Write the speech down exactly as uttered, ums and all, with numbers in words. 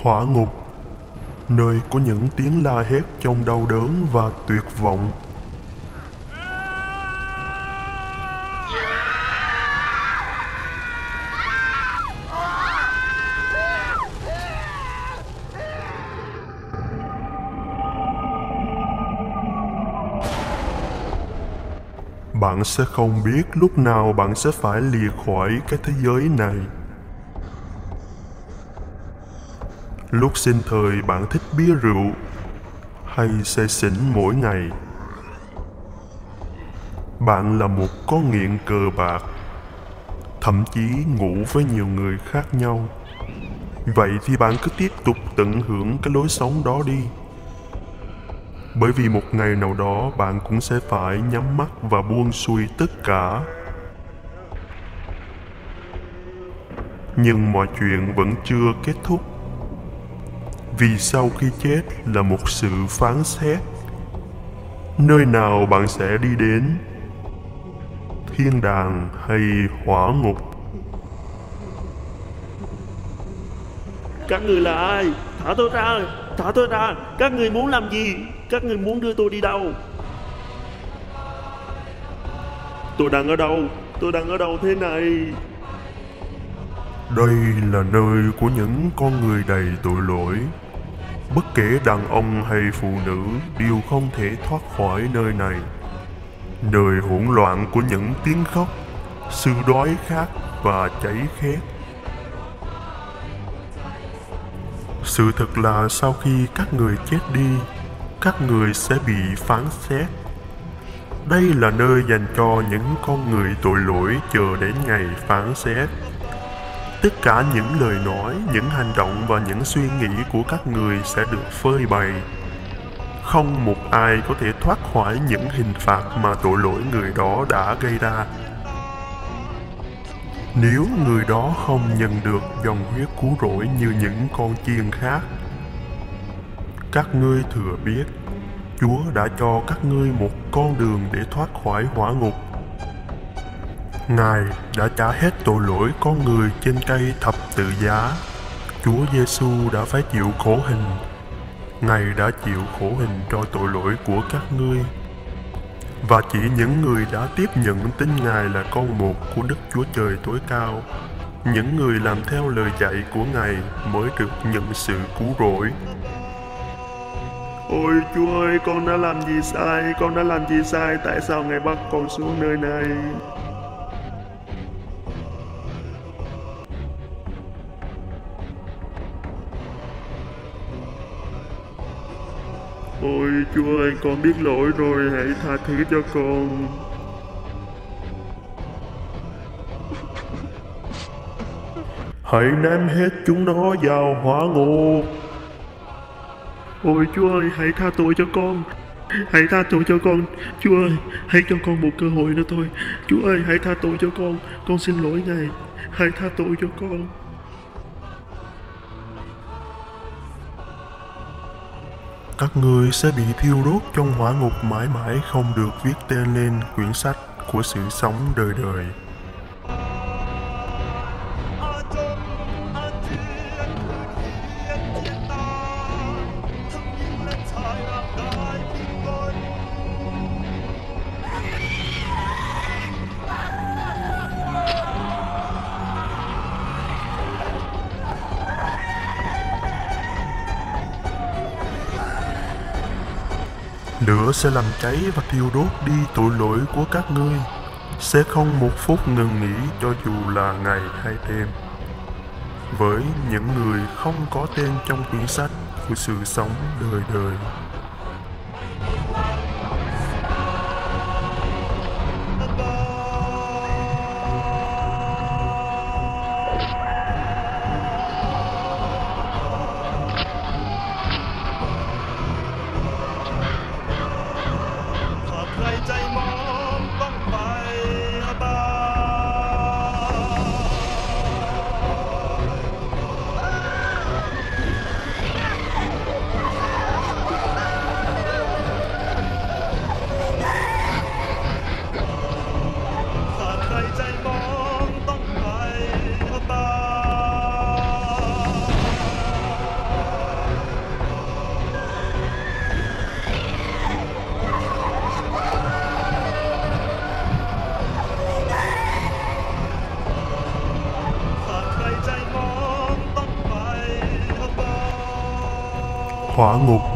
Hỏa ngục, nơi có những tiếng la hét trong đau đớn và tuyệt vọng. Bạn sẽ không biết lúc nào bạn sẽ phải lìa khỏi cái thế giới này. Lúc sinh thời bạn thích bia rượu hay say xỉn mỗi ngày. Bạn là một con nghiện cờ bạc, thậm chí ngủ với nhiều người khác nhau. Vậy thì bạn cứ tiếp tục tận hưởng cái lối sống đó đi. Bởi vì một ngày nào đó bạn cũng sẽ phải nhắm mắt và buông xuôi tất cả. Nhưng mọi chuyện vẫn chưa kết thúc. Vì sau khi chết là một sự phán xét. Nơi nào bạn sẽ đi đến? Thiên đàng hay hỏa ngục? Các người là ai? Thả tôi ra! Thả tôi ra! Các người muốn làm gì? Các người muốn đưa tôi đi đâu? Tôi đang ở đâu? Tôi đang ở đâu thế này? Đây là nơi của những con người đầy tội lỗi. Bất kể đàn ông hay phụ nữ đều không thể thoát khỏi nơi này. Nơi hỗn loạn của những tiếng khóc, sự đói khát và cháy khét. Sự thật là sau khi các người chết đi, các người sẽ bị phán xét. Đây là nơi dành cho những con người tội lỗi chờ đến ngày phán xét. Tất cả những lời nói, những hành động và những suy nghĩ của các người sẽ được phơi bày. Không một ai có thể thoát khỏi những hình phạt mà tội lỗi người đó đã gây ra. Nếu người đó không nhận được dòng huyết cứu rỗi như những con chiên khác. Các ngươi thừa biết, Chúa đã cho các ngươi một con đường để thoát khỏi hỏa ngục. Ngài đã trả hết tội lỗi con người trên cây thập tự giá. Chúa Giêsu đã phải chịu khổ hình. Ngài đã chịu khổ hình cho tội lỗi của các ngươi. Và chỉ những người đã tiếp nhận tin Ngài là con một của Đức Chúa Trời tối cao, những người làm theo lời dạy của Ngài mới được nhận sự cứu rỗi. Ôi Chúa ơi, con đã làm gì sai? Con đã làm gì sai? Tại sao Ngài bắt con xuống nơi này? Ôi Chúa ơi, con biết lỗi rồi, hãy tha thứ cho con. Hãy ném hết chúng nó vào hỏa ngục. Ôi Chúa ơi, hãy tha tội cho con. Hãy tha tội cho con. Chúa ơi, hãy cho con một cơ hội nữa thôi. Chúa ơi, hãy tha tội cho con. Con xin lỗi Ngài. Hãy tha tội cho con. Các ngươi sẽ bị thiêu đốt trong hỏa ngục mãi mãi không được viết tên lên quyển sách của sự sống đời đời. Lửa sẽ làm cháy và thiêu đốt đi tội lỗi của các ngươi. Sẽ không một phút ngừng nghỉ cho dù là ngày hay đêm. Với những người không có tên trong quyển sách của sự sống đời đời. hỏa ngục.